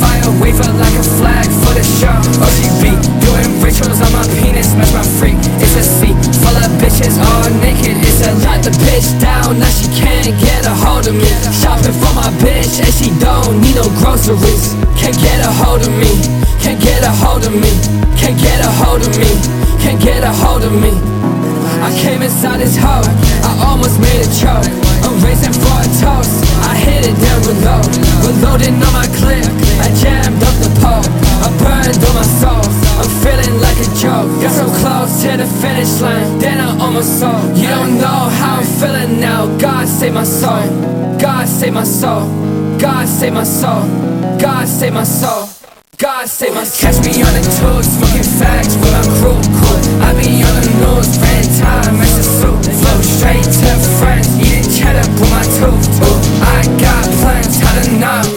fire, wave her like a flag for the show. Oh, she be doing rituals on my penis, match my freak. It's a seat full of bitches all naked. It's a lot. The bitch down, now she can't get a hold of me. Shopping for my bitch and she don't need no groceries. Can't get a hold of me, can't get a hold of me, can't get a hold of me, can't get a hold of me. I came inside this hoe, I almost made a choke. I'm racing for a toast, I hit it down below. Reloading on my clip, I jammed up the pole. I burned on my soul, I'm feeling like a joke. Got so close to the finish line, then I almost sold. You don't know how I'm feeling now, God save my soul. God save my soul, God save my soul, God save my soul, God save my soul. Catch me on the tools, smoking facts with my crew, cool. I be on the news, praying time, it's a suit. Flow straight to friends, eating cheddar with my tooth. Ooh, I got plans, how to not